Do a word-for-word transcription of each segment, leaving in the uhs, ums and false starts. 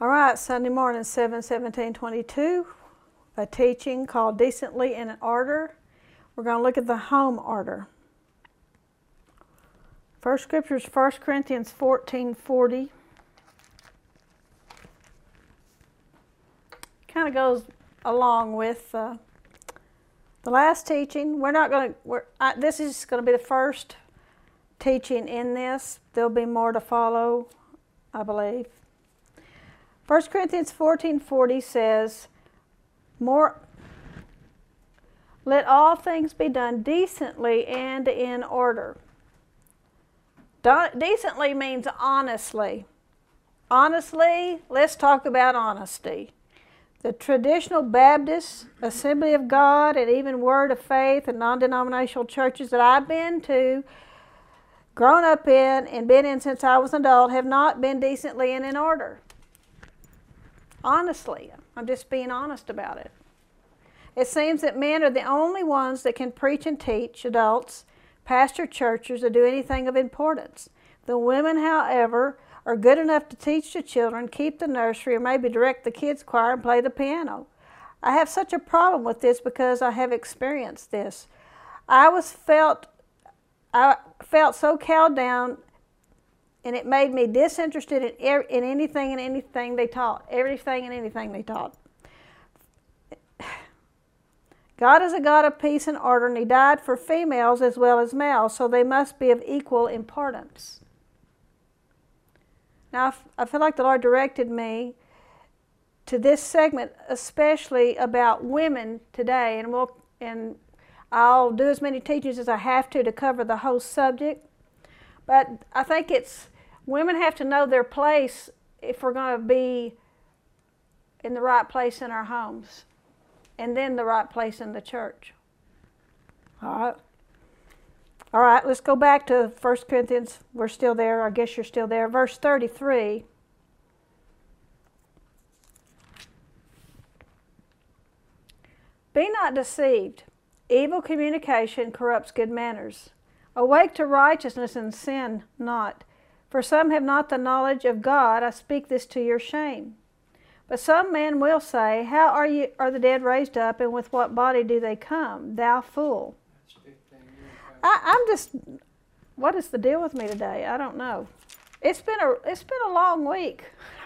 All right, Sunday morning, seven seventeen twenty-two, a teaching called Decently in Order. We're going to look at the home order. First scripture is First Corinthians fourteen forty. Kind of goes along with uh, the last teaching. We're not going to, we're, I, this is going to be the first teaching in this. There'll be more to follow, I believe. First Corinthians fourteen forty says, more, let all things be done decently and in order. Decently means honestly. Honestly, let's talk about honesty. The traditional Baptist, Assembly of God, and even Word of Faith and non-denominational churches that I've been to, grown up in, and been in since I was an adult, have not been decently and in order. Honestly, I'm just being honest about it. It seems that men are the only ones that can preach and teach adults, pastor churches, or do anything of importance. The women, however, are good enough to teach the children, keep the nursery, or maybe direct the kids' choir and play the piano. I have such a problem with this because I have experienced this. I was felt, I felt so cowed down, and it made me disinterested in, er, in anything and anything they taught. Everything and anything they taught. God is a God of peace and order, and He died for females as well as males, so they must be of equal importance. Now, I feel like the Lord directed me to this segment, especially about women today, and we'll, and I'll do as many teachings as I have to to cover the whole subject. But I think it's, women have to know their place if we're going to be in the right place in our homes, and then the right place in the church. All right. All right, let's go back to First Corinthians. We're still there. I guess you're still there. Verse thirty-three. Be not deceived. Evil communication corrupts good manners. Awake to righteousness and sin not. For some have not the knowledge of God. I speak this to your shame. But some men will say, how are you are the dead raised up, and with what body do they come? Thou fool. I, I'm just, what is the deal with me today? I don't know. It's been a it's been a long week.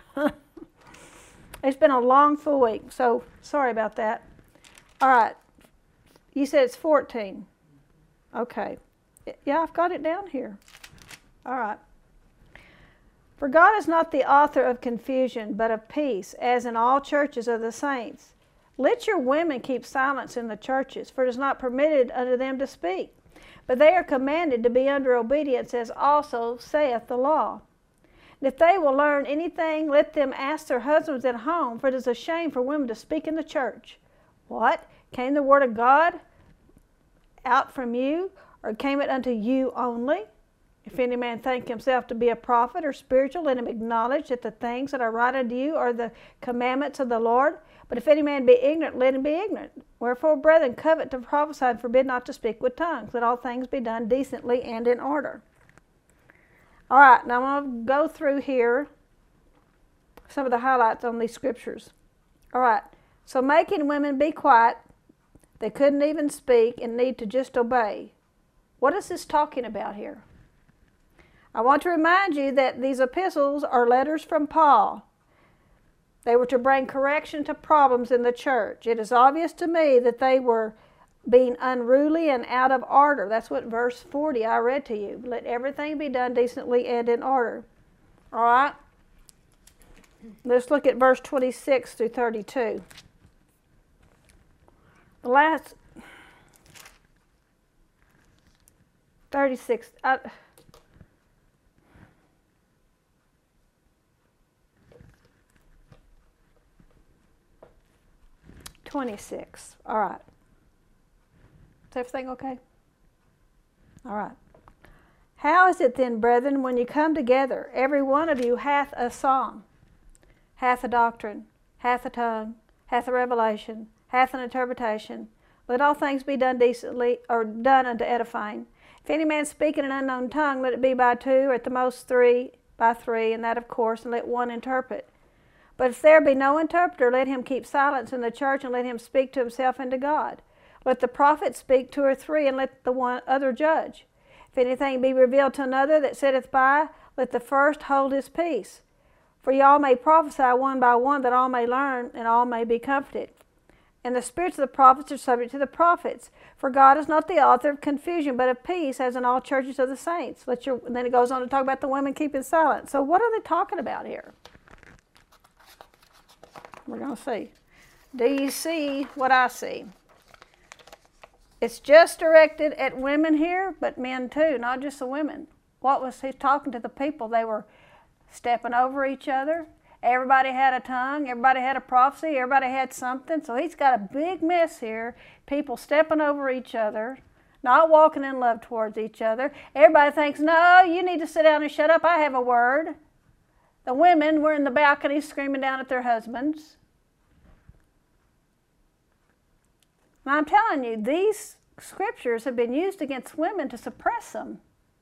It's been a long full week. So sorry about that. All right. You said it's fourteen. Okay. Yeah, I've got it down here. All right. For God is not the author of confusion, but of peace, as in all churches of the saints. Let your women keep silence in the churches, for it is not permitted unto them to speak. But they are commanded to be under obedience, as also saith the law. And if they will learn anything, let them ask their husbands at home, for it is a shame for women to speak in the church. What? Came the word of God out from you, or came it unto you only? If any man think himself to be a prophet or spiritual, let him acknowledge that the things that I write unto you are the commandments of the Lord. But if any man be ignorant, let him be ignorant. Wherefore, brethren, covet to prophesy, and forbid not to speak with tongues. Let all things be done decently and in order. All right, now I'm going to go through here some of the highlights on these scriptures. All right, so making women be quiet, they couldn't even speak and need to just obey. What is this talking about here? I want to remind you that these epistles are letters from Paul. They were to bring correction to problems in the church. It is obvious to me that they were being unruly and out of order. That's what verse forty I read to you. Let everything be done decently and in order. All right? Let's look at verse twenty-six through thirty-two. The last thirty-six. I, twenty-six. All right. Is everything okay? All right. How is it then, brethren, when you come together, every one of you hath a song, hath a doctrine, hath a tongue, hath a revelation, hath an interpretation? Let all things be done decently, or done unto edifying. If any man speak in an unknown tongue, let it be by two, or at the most three, by three, and that of course, and let one interpret. But if there be no interpreter, let him keep silence in the church, and let him speak to himself and to God. Let the prophet speak two or three, and let the one other judge. If anything be revealed to another that sitteth by, let the first hold his peace. For y'all may prophesy one by one, that all may learn, and all may be comforted. And the spirits of the prophets are subject to the prophets. For God is not the author of confusion, but of peace, as in all churches of the saints. Let your, and then it goes on to talk about the women keeping silent. So what are they talking about here? We're going to see. Do you see what I see? It's just directed at women here, but men too, not just the women. What was he talking to the people? They were stepping over each other. Everybody had a tongue. Everybody had a prophecy. Everybody had something. So he's got a big mess here. People stepping over each other, not walking in love towards each other. Everybody thinks, no, you need to sit down and shut up. I have a word. The women were in the balcony screaming down at their husbands. And I'm telling you, these scriptures have been used against women to suppress them.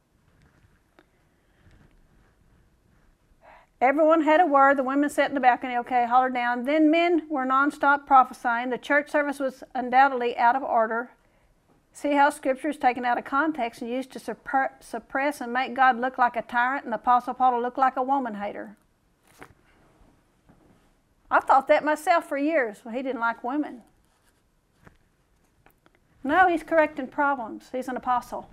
Everyone had a word. The women sat in the balcony, okay, hollered down. Then men were nonstop prophesying. The church service was undoubtedly out of order. See how Scripture is taken out of context and used to suppress and make God look like a tyrant and the Apostle Paul to look like a woman hater. I thought that myself for years. Well, he didn't like women. No, he's correcting problems. He's an apostle.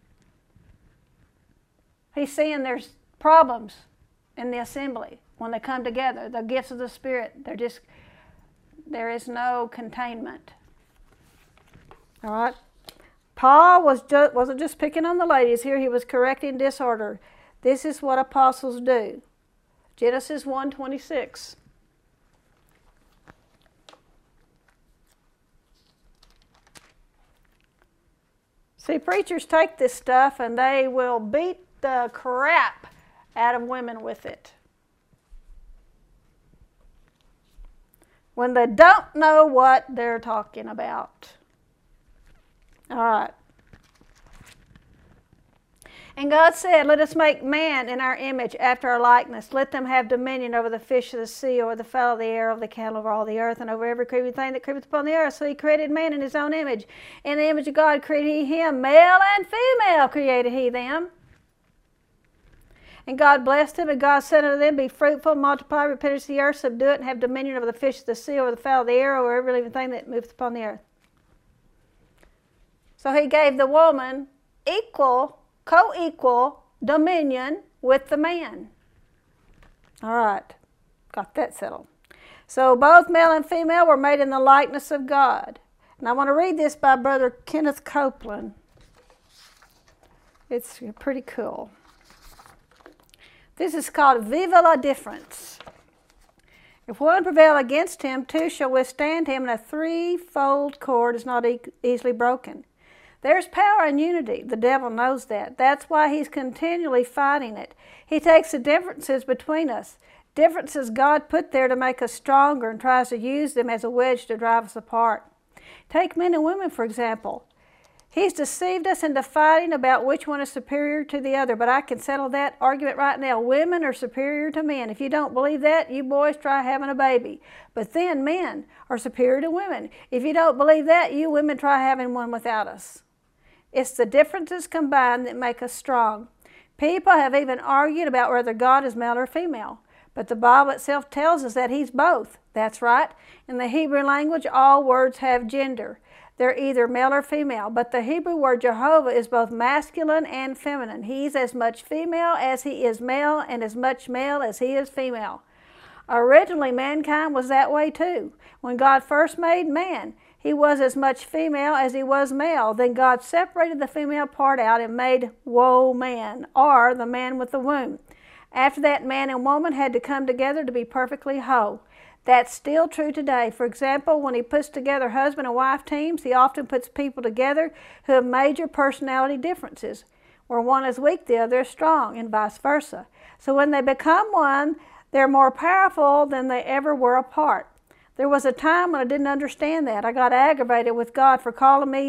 He's seeing there's problems in the assembly when they come together. The gifts of the Spirit, they're just, there is no containment. All right? Paul was just, wasn't just picking on the ladies here. He was correcting disorder. This is what apostles do. Genesis one twenty-six. See, preachers take this stuff and they will beat the crap out of women with it. When they don't know what they're talking about. All right. And God said, let us make man in our image, after our likeness. Let them have dominion over the fish of the sea, over the fowl of the air, over the cattle, over all the earth, and over every creeping thing that creepeth upon the earth. So he created man in his own image. In the image of God created he him. Male and female created he them. And God blessed them, and God said unto them, be fruitful, multiply, replenish the earth, subdue it, and have dominion over the fish of the sea, over the fowl of the air, over every living thing that moveth upon the earth. So he gave the woman equal, co-equal dominion with the man. All right, got that settled. So both male and female were made in the likeness of God. And I want to read this by Brother Kenneth Copeland. It's pretty cool. This is called Viva la Difference. If one prevail against him, two shall withstand him, and a threefold cord is not e- easily broken. There's power in unity. The devil knows that. That's why he's continually fighting it. He takes the differences between us, differences God put there to make us stronger, and tries to use them as a wedge to drive us apart. Take men and women, for example. He's deceived us into fighting about which one is superior to the other, but I can settle that argument right now. Women are superior to men. If you don't believe that, you boys try having a baby. But then men are superior to women. If you don't believe that, you women try having one without us. It's the differences combined that make us strong. People have even argued about whether God is male or female, but the Bible itself tells us that he's both. That's right. In the Hebrew language, all words have gender. They're either male or female, but the Hebrew word Jehovah is both masculine and feminine. He's as much female as he is male, and as much male as he is female. Originally, mankind was that way too. When God first made man, he was as much female as he was male. Then God separated the female part out and made woe man, or the man with the womb. After that, man and woman had to come together to be perfectly whole. That's still true today. For example, when he puts together husband and wife teams, he often puts people together who have major personality differences. Where one is weak, the other is strong, and vice versa. So when they become one, they're more powerful than they ever were apart. There was a time when I didn't understand that. I got aggravated with God for calling me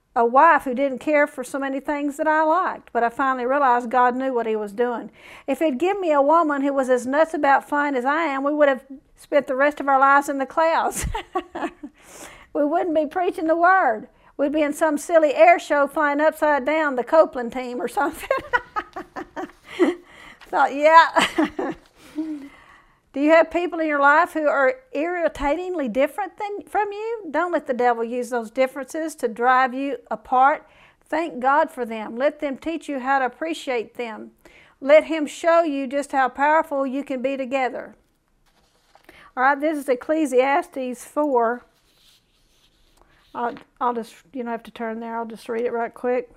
a wife who didn't care for so many things that I liked, but I finally realized God knew what he was doing. If he'd given me a woman who was as nuts about flying as I am, we would have spent the rest of our lives in the clouds. We wouldn't be preaching the word. We'd be in some silly air show flying upside down, the Copeland team or something. Thought, yeah. Do you have people in your life who are irritatingly different than, from you? Don't let the devil use those differences to drive you apart. Thank God for them. Let them teach you how to appreciate them. Let him show you just how powerful you can be together. All right, this is Ecclesiastes four. I'll, I'll just, you don't have to turn there. I'll just read it right quick.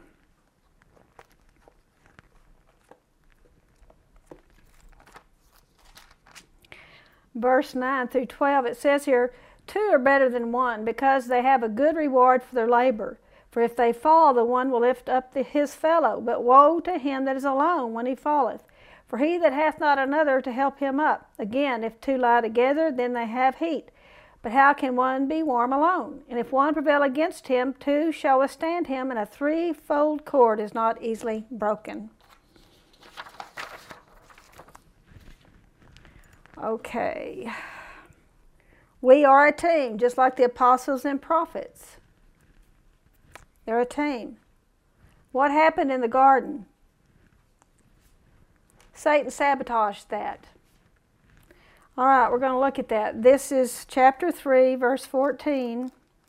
Verse nine through twelve, it says here, two are better than one, because they have a good reward for their labor. For if they fall, the one will lift up the, his fellow. But woe to him that is alone when he falleth. For he that hath not another to help him up. Again, if two lie together, then they have heat. But how can one be warm alone? And if one prevail against him, two shall withstand him, and a threefold cord is not easily broken. Okay. We are a team, just like the apostles and prophets. They're a team. What happened in the garden? Satan sabotaged that. All right, we're going to look at that. This is chapter three, verse fourteen.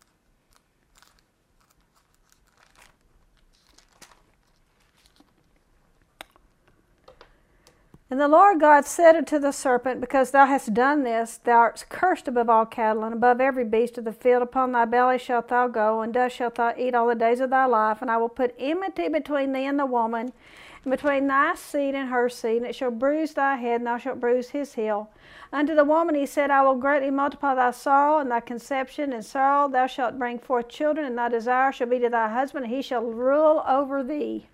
And the Lord God said unto the serpent, because thou hast done this, thou art cursed above all cattle, and above every beast of the field. Upon thy belly shalt thou go, and dust shalt thou eat all the days of thy life. And I will put enmity between thee and the woman, and between thy seed and her seed, and it shall bruise thy head, and thou shalt bruise his heel. Unto the woman he said, I will greatly multiply thy sorrow and thy conception, and sorrow thou shalt bring forth children, and thy desire shall be to thy husband, and he shall rule over thee.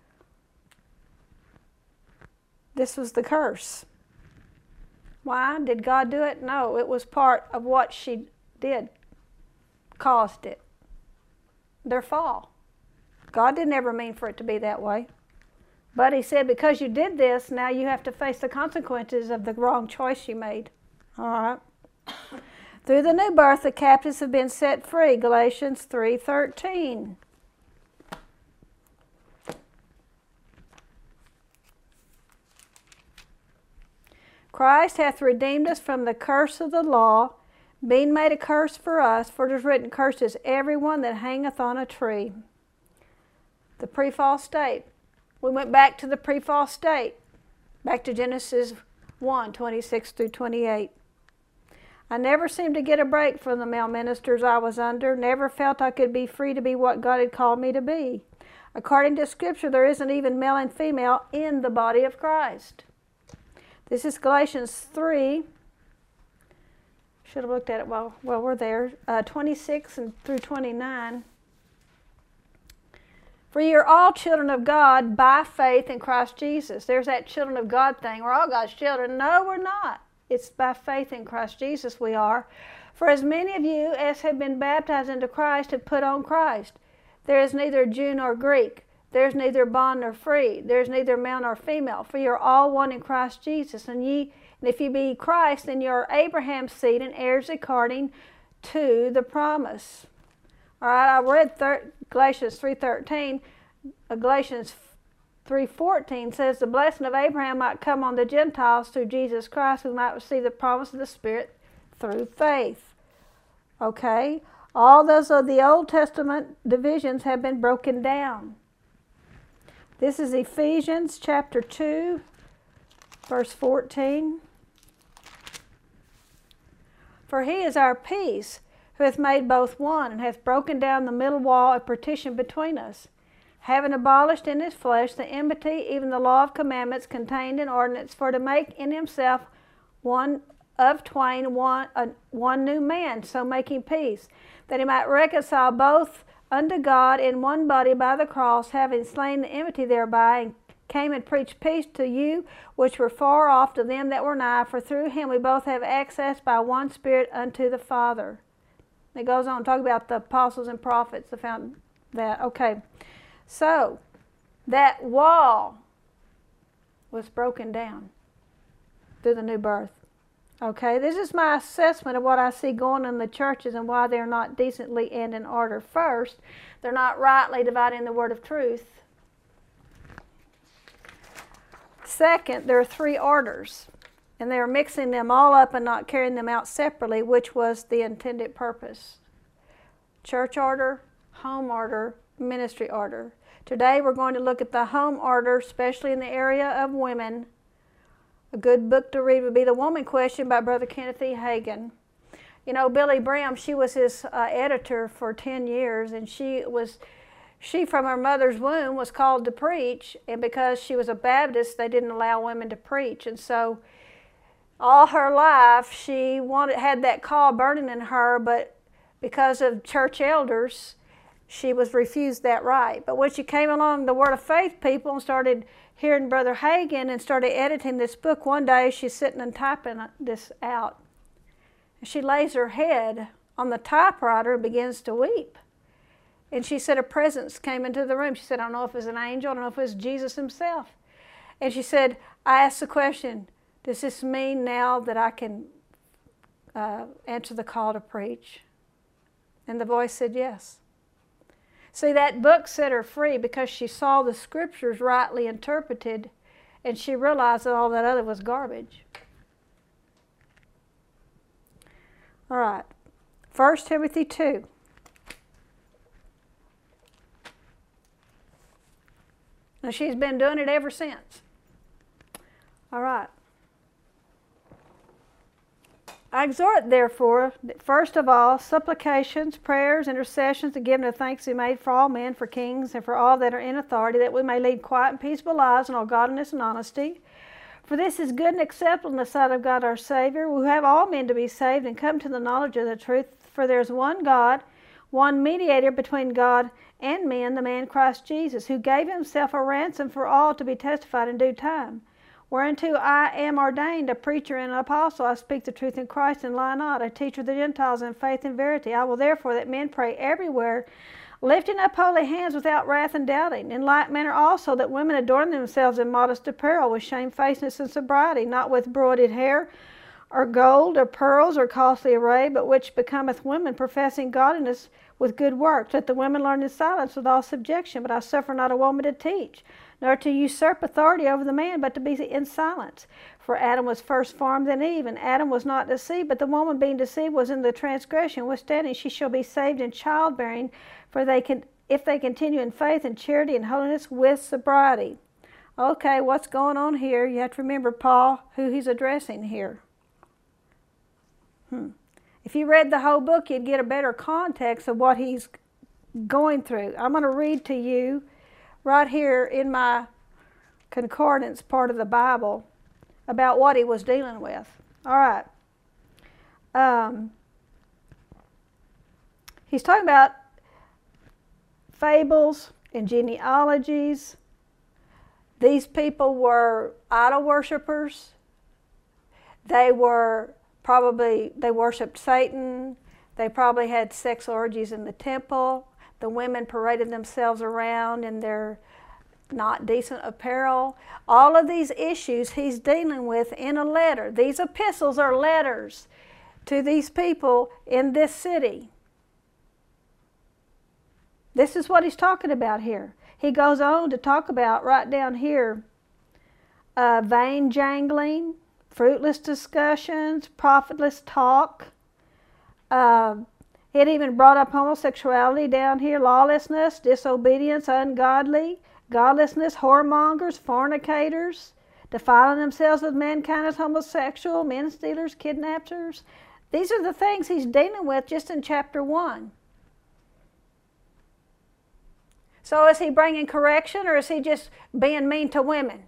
This was the curse. Why? Did God do it? No, it was part of what she did, caused it. Their fall. God didn't ever mean for it to be that way. But he said, because you did this, now you have to face the consequences of the wrong choice you made. All right. Through the new birth, the captives have been set free. Galatians three thirteen. Christ hath redeemed us from the curse of the law, being made a curse for us, for it is written, cursed is every one that hangeth on a tree. The pre-fall state. We went back to the pre-fall state, back to Genesis one, twenty-six through twenty-eight. I never seemed to get a break from the male ministers I was under, never felt I could be free to be what God had called me to be. According to Scripture, there isn't even male and female in the body of Christ. This is Galatians three. Should have looked at it while, while we're there. Uh, twenty-six and through twenty-nine. For ye are all children of God by faith in Christ Jesus. There's that children of God thing. We're all God's children. No, we're not. It's by faith in Christ Jesus we are. For as many of you as have been baptized into Christ have put on Christ. There is neither Jew nor Greek. There's neither bond nor free. There's neither male nor female. For you're all one in Christ Jesus. And ye, and if ye be Christ, then you're Abraham's seed and heirs according to the promise. All right, I read thir- Galatians three thirteen. Uh, Galatians three fourteen says the blessing of Abraham might come on the Gentiles through Jesus Christ, who might receive the promise of the Spirit through faith. Okay, all those of the Old Testament divisions have been broken down. This is Ephesians chapter two, verse fourteen. For he is our peace, who hath made both one, and hath broken down the middle wall of partition between us, having abolished in his flesh the enmity, even the law of commandments contained in ordinance, for to make in himself one of twain, one, uh, one new man, so making peace, that he might reconcile both unto God in one body by the cross, having slain the enmity thereby, and came and preached peace to you which were far off, to them that were nigh, for through him we both have access by one Spirit unto the Father. It goes on to talk about the apostles and prophets, the found, that. Okay. So, that wall was broken down through the new birth. Okay, this is my assessment of what I see going on in the churches and why they're not decently and in order. First, they're not rightly dividing the word of truth. Second, there are three orders, and they're mixing them all up and not carrying them out separately, which was the intended purpose. Church order, home order, ministry order. Today we're going to look at the home order, especially in the area of women. A good book to read would be The Woman Question by Brother Kenneth E. Hagin. You know, Billy Bram, she was his uh, editor for ten years, and she was, she from her mother's womb was called to preach, and because she was a Baptist, they didn't allow women to preach. And so all her life, she wanted, had that call burning in her, but because of church elders, she was refused that right. But when she came along the Word of Faith people and started hearing Brother Hagin and started editing this book, one day she's sitting and typing this out. She lays her head on the typewriter and begins to weep. And she said a presence came into the room. She said, I don't know if it was an angel, I don't know if it was Jesus himself. And she said, I asked the question, does this mean now that I can uh, answer the call to preach? And the voice said yes. See, that book set her free because she saw the scriptures rightly interpreted, and she realized that all that other was garbage. All right, First Timothy two. And she's been doing it ever since. All right. I exhort, therefore, that first of all, supplications, prayers, intercessions, and giving of thanks be made for all men, for kings, and for all that are in authority, that we may lead quiet and peaceable lives in all godliness and honesty. For this is good and acceptable in the sight of God our Savior, who have all men to be saved and come to the knowledge of the truth. For there is one God, one mediator between God and men, the man Christ Jesus, who gave himself a ransom for all to be testified in due time. Whereunto I am ordained a preacher and an apostle. I speak the truth in Christ and lie not, a teacher of the Gentiles in faith and verity. I will therefore that men pray everywhere, lifting up holy hands without wrath and doubting. In like manner also that women adorn themselves in modest apparel, with shamefacedness and sobriety, not with broided hair, or gold, or pearls, or costly array, but which becometh women, professing godliness with good works. Let the women learn in silence with all subjection, but I suffer not a woman to teach, nor to usurp authority over the man, but to be in silence. For Adam was first formed, then Eve, and Adam was not deceived, but the woman being deceived was in the transgression. Withstanding, she shall be saved in childbearing, for they can, if they continue in faith and charity and holiness with sobriety. Okay, what's going on here? You have to remember Paul, who he's addressing here. Hmm. If you read the whole book, you'd get a better context of what he's going through. I'm going to read to you right here in my concordance part of the Bible about what he was dealing with. All right. Um, he's talking about fables and genealogies. These people were idol worshipers. They were probably, they worshiped Satan. They probably had sex orgies in the temple. The women paraded themselves around in their not decent apparel. All of these issues he's dealing with in a letter. These epistles are letters to these people in this city. This is what he's talking about here. He goes on to talk about, right down here, uh, vain jangling, fruitless discussions, profitless talk. Uh, It even brought up homosexuality down here, lawlessness, disobedience, ungodly, godlessness, whoremongers, fornicators, defiling themselves with mankind as homosexual, men stealers, kidnappers. These are the things he's dealing with just in chapter one. So is he bringing correction, or is he just being mean to women?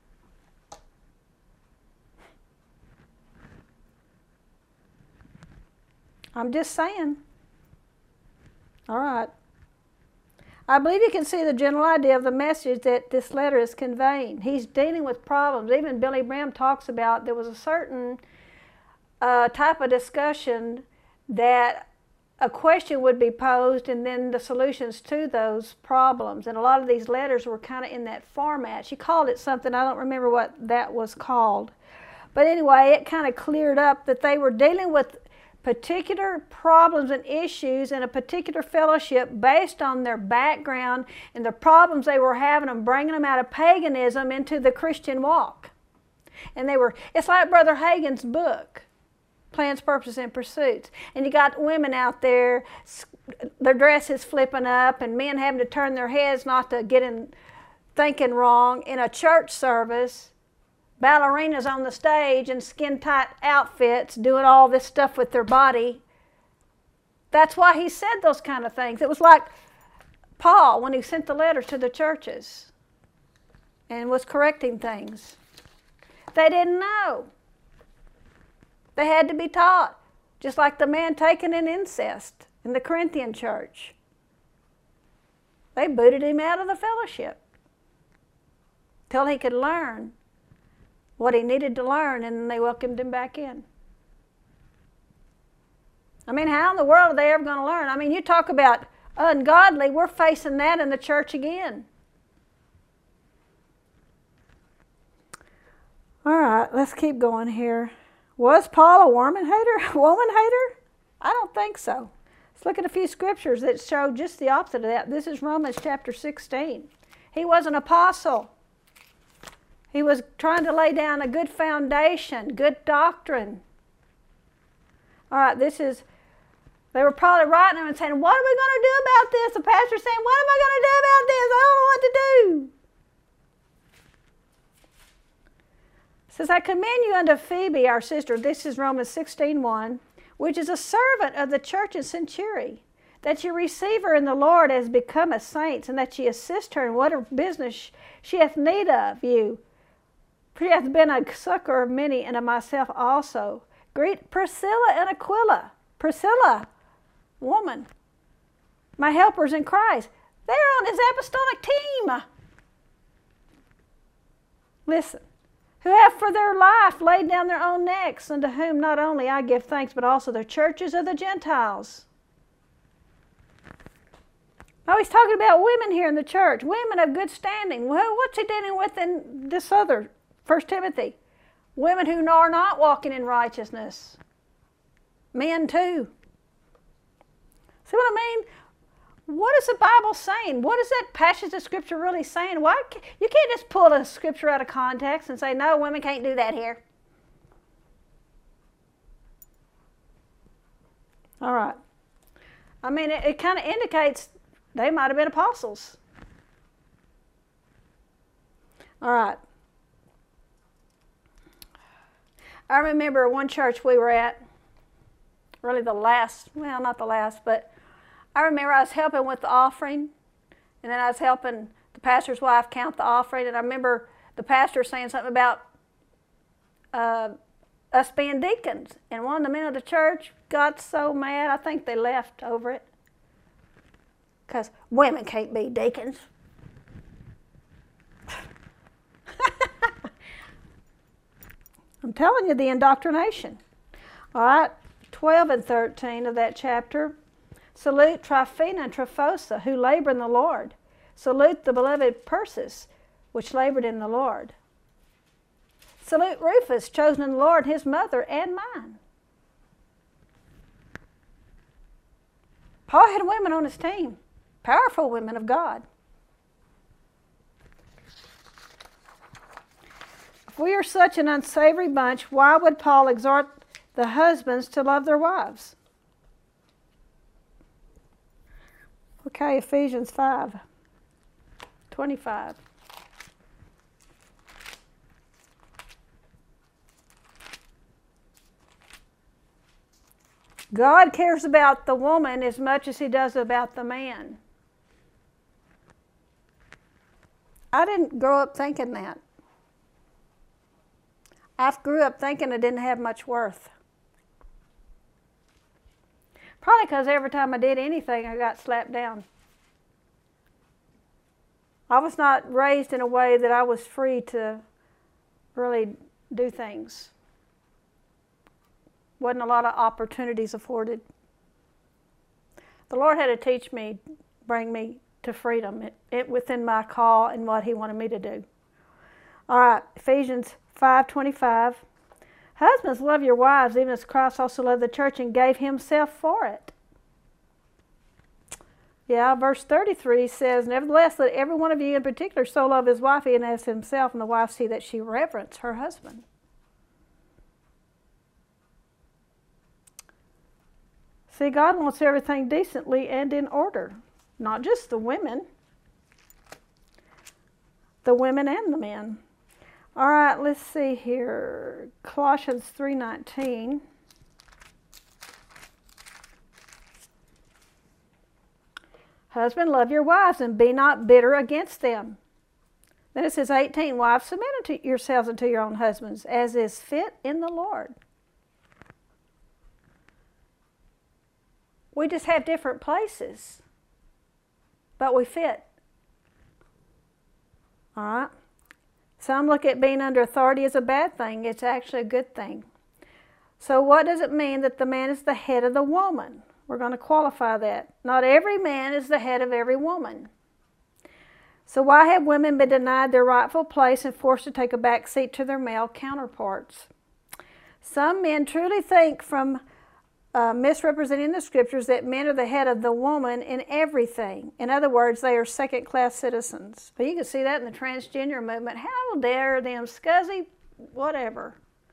I'm just saying. All right. I believe you can see the general idea of the message that this letter is conveying. He's dealing with problems. Even Billy Bram talks about there was a certain uh, type of discussion that a question would be posed and then the solutions to those problems. And a lot of these letters were kind of in that format. She called it something, I don't remember what that was called. But anyway, it kind of cleared up that they were dealing with particular problems and issues in a particular fellowship based on their background and the problems they were having and bringing them out of paganism into the Christian walk. And they were, it's like Brother Hagin's book, Plans, Purposes, and Pursuits. And you got women out there, their dresses flipping up and men having to turn their heads not to get in thinking wrong in a church service. Ballerinas on the stage in skin-tight outfits doing all this stuff with their body. That's why he said those kind of things. It was like Paul when he sent the letters to the churches and was correcting things. They didn't know. They had to be taught, just like the man taken in incest in the Corinthian church. They booted him out of the fellowship till he could learn what he needed to learn, and then they welcomed him back in. I mean, how in the world are they ever going to learn? I mean, you talk about ungodly, we're facing that in the church again. All right, let's keep going here. Was Paul a woman hater? Woman hater? I don't think so. Let's look at a few scriptures that show just the opposite of that. This is Romans chapter sixteen. He was an apostle. He was trying to lay down a good foundation, good doctrine. All right, this is, they were probably writing them and saying, what are we going to do about this? The pastor's saying, what am I going to do about this? I don't know what to do. It says, I commend you unto Phoebe, our sister, this is Romans sixteen one, which is a servant of the church in Century, that you receive her in the Lord as become a saint, and that ye assist her in whatever business she hath need of you. For she hath been a succor of many, and of myself also. Greet Priscilla and Aquila. Priscilla, woman, my helpers in Christ. They're on his apostolic team. Listen. Who have for their life laid down their own necks, unto whom not only I give thanks, but also the churches of the Gentiles. Oh, he's talking about women here in the church, women of good standing. Well, what's he dealing with in this other, First Timothy? Women who are not walking in righteousness. Men too. See what I mean? What is the Bible saying? What is that passage of Scripture really saying? Why can't, you can't just pull a Scripture out of context and say, no, women can't do that here. All right. I mean, it, it kind of indicates they might have been apostles. All right. I remember one church we were at, really the last, well, not the last, but I remember I was helping with the offering, and then I was helping the pastor's wife count the offering, and I remember the pastor saying something about uh, us being deacons. And one of the men of the church got so mad, I think they left over it, because women can't be deacons. I'm telling you, the indoctrination. All right, twelve and thirteen of that chapter. Salute Tryphena and Tryphosa, who labor in the Lord. Salute the beloved Persis, which labored in the Lord. Salute Rufus, chosen in the Lord, his mother, and mine. Paul had women on his team, powerful women of God. If we are such an unsavory bunch, why would Paul exhort the husbands to love their wives? Okay, Ephesians five twenty-five. God cares about the woman as much as he does about the man. I didn't grow up thinking that. I grew up thinking it didn't have much worth. Probably because every time I did anything, I got slapped down. I was not raised in a way that I was free to really do things. Wasn't a lot of opportunities afforded. The Lord had to teach me, bring me to freedom it, it within my call and what He wanted me to do. All right, Ephesians five twenty-five. Husbands, love your wives, even as Christ also loved the church and gave Himself for it. Yeah, verse thirty-three says, nevertheless, let every one of you in particular so love his wife even as himself, and the wife see that she reverence her husband. See, God wants everything decently and in order. Not just the women. The women and the men. All right, let's see here. Colossians three nineteen. Husband, love your wives and be not bitter against them. Then it says eighteen, wives, submit unto yourselves unto your own husbands, as is fit in the Lord. We just have different places, but we fit. All right? Some look at being under authority as a bad thing. It's actually a good thing. So what does it mean that the man is the head of the woman? We're going to qualify that. Not every man is the head of every woman. So why have women been denied their rightful place and forced to take a back seat to their male counterparts? Some men truly think, from uh, misrepresenting the scriptures, that men are the head of the woman in everything. In other words, they are second-class citizens. But you can see that in the transgender movement. How dare them, scuzzy, whatever.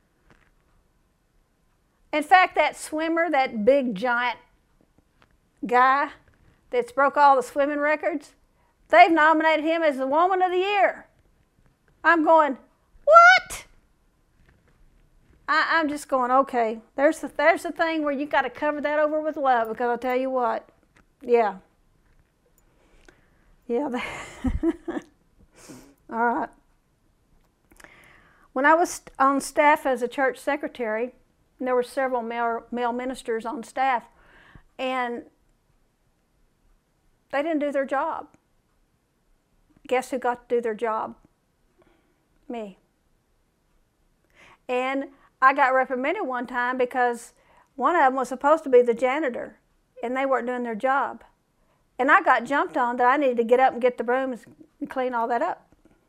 In fact, that swimmer, that big giant guy that's broke all the swimming records, they've nominated him as the Woman of the Year. I'm going, what? I, I'm just going, okay, there's the, there's the thing where you got to cover that over with love, because I'll tell you what, yeah. Yeah. All right. When I was on staff as a church secretary, and there were several male, male ministers on staff, and they didn't do their job. Guess who got to do their job? Me. And I got reprimanded one time because one of them was supposed to be the janitor, and they weren't doing their job. And I got jumped on that I needed to get up and get the broom and clean all that up.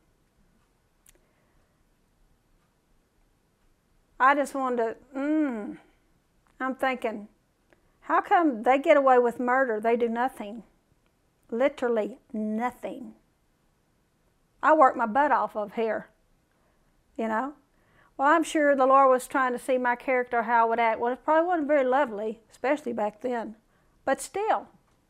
I just wanted to, mm, I'm thinking, how come they get away with murder? They do nothing. Literally nothing. I work my butt off of here, you know. Well, I'm sure the Lord was trying to see my character, how I would act. Well, it probably wasn't very lovely, especially back then. But still.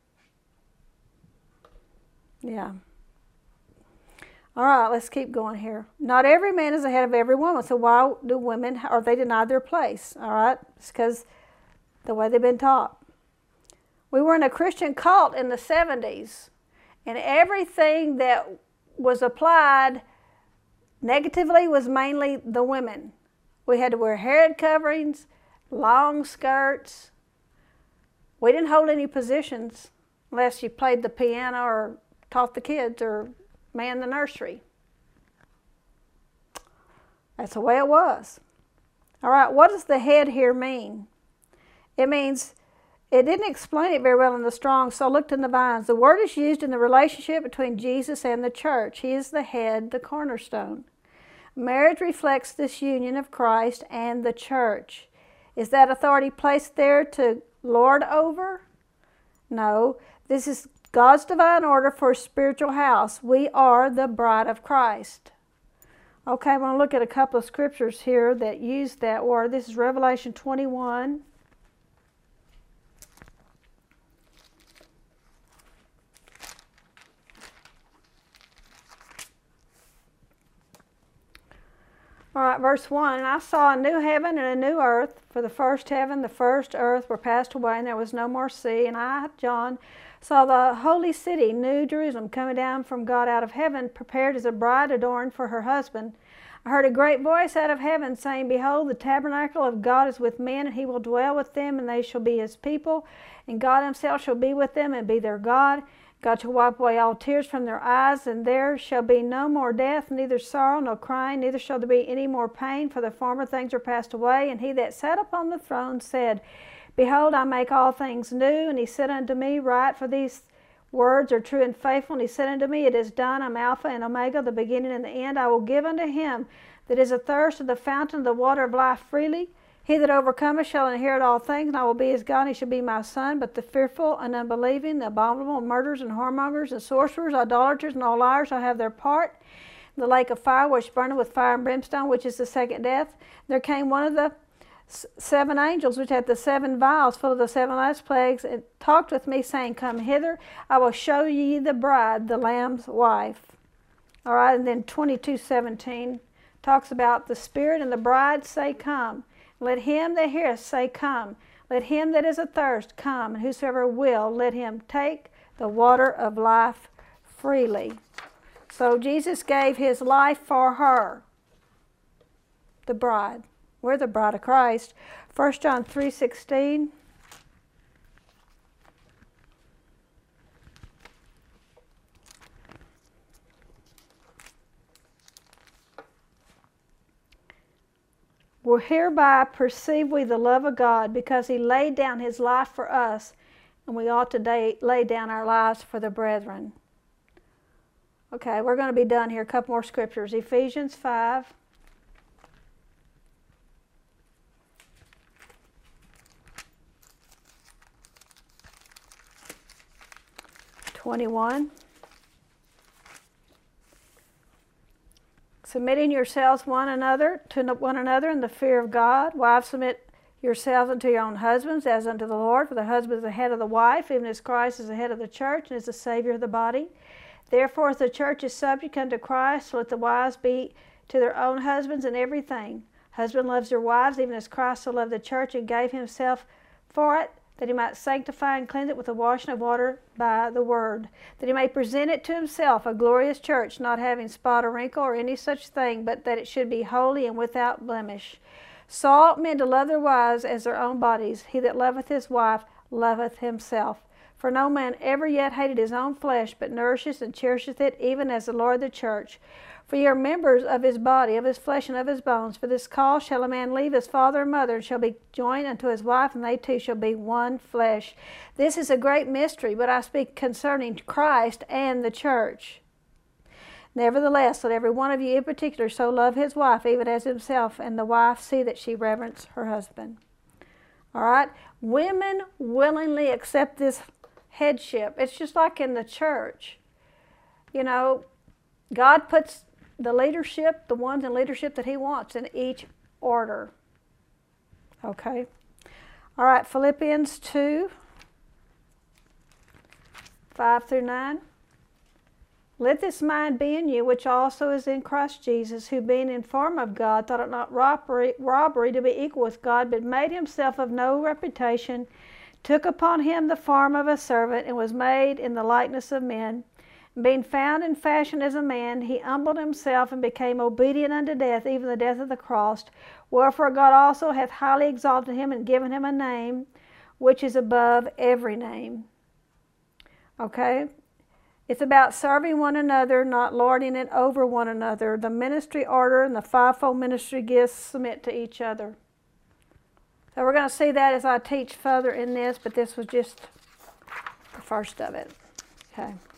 Yeah. All right, let's keep going here. Not every man is the head of every woman. So why do women, are they denied their place? All right, it's because the way they've been taught. We were in a Christian cult in the seventies, and everything that was applied negatively was mainly the women. We had to wear head coverings, long skirts. We didn't hold any positions unless you played the piano or taught the kids or manned the nursery. That's the way it was. All right, what does the head here mean? It means, it didn't explain it very well in the Strong's, so I looked in the Vines. The word is used in the relationship between Jesus and the church. He is the head, the cornerstone. Marriage reflects this union of Christ and the church. Is that authority placed there to lord over? No. This is God's divine order for a spiritual house. We are the bride of Christ. Okay, I'm going to look at a couple of scriptures here that use that word. This is Revelation twenty-one. All right, verse one, and I saw a new heaven and a new earth, for the first heaven, the first earth were passed away, and there was no more sea. And I, John, saw the holy city, New Jerusalem, coming down from God out of heaven, prepared as a bride adorned for her husband. I heard a great voice out of heaven saying, behold, the tabernacle of God is with men, and he will dwell with them, and they shall be his people. And God himself shall be with them and be their God. God shall wipe away all tears from their eyes, and there shall be no more death, neither sorrow, nor crying, neither shall there be any more pain, for the former things are passed away. And he that sat upon the throne said, Behold, I make all things new. And he said unto me, Write, for these words are true and faithful. And he said unto me, It is done. I'm Alpha and Omega, the beginning and the end. I will give unto him that is athirst of the fountain of the water of life freely. He that overcometh shall inherit all things, and I will be his God, and he shall be my son. But the fearful and unbelieving, the abominable, murderers and whoremongers and sorcerers, idolaters, and all liars shall have their part in the lake of fire, which burneth with fire and brimstone, which is the second death. There came one of the seven angels, which had the seven vials full of the seven last plagues, and talked with me, saying, Come hither, I will show ye the bride, the Lamb's wife. All right, and then twenty-two seventeen talks about the Spirit and the bride say, Come. Let him that heareth say, Come. Let him that is athirst come, and whosoever will, let him take the water of life freely. So Jesus gave his life for her, the bride. We're the bride of Christ. First John three sixteen. Well, hereby perceive we the love of God, because he laid down his life for us, and we ought to lay down our lives for the brethren. Okay, we're going to be done here. A couple more scriptures. Ephesians five. twenty-one. Submitting yourselves one another to one another in the fear of God. Wives, submit yourselves unto your own husbands as unto the Lord. For the husband is the head of the wife, even as Christ is the head of the church and is the Savior of the body. Therefore, as the church is subject unto Christ, let the wives be to their own husbands in everything. Husband loves their wives, even as Christ so loved the church and gave himself for it, that he might sanctify and cleanse it with the washing of water by the word, that he may present it to himself a glorious church, not having spot or wrinkle or any such thing, but that it should be holy and without blemish. So ought men to love their wives as their own bodies. He that loveth his wife loveth himself. For no man ever yet hated his own flesh, but nourisheth and cherisheth it, even as the Lord the church. For ye are members of his body, of his flesh, and of his bones. For this cause shall a man leave his father and mother, and shall be joined unto his wife, and they two shall be one flesh. This is a great mystery, but I speak concerning Christ and the church. Nevertheless, let every one of you in particular so love his wife, even as himself, and the wife see that she reverence her husband. All right? Women willingly accept this headship. It's just like in the church. You know, God puts the leadership, the ones in leadership that he wants in each order. Okay. All right, Philippians two, five through nine. Let this mind be in you, which also is in Christ Jesus, who being in form of God, thought it not robbery, robbery to be equal with God, but made himself of no reputation, took upon him the form of a servant, and was made in the likeness of men. Being found in fashion as a man, he humbled himself and became obedient unto death, even the death of the cross. Wherefore God also hath highly exalted him and given him a name which is above every name. Okay? It's about serving one another, not lording it over one another. The ministry order and the fivefold ministry gifts submit to each other. So we're going to see that as I teach further in this, but this was just the first of it. Okay.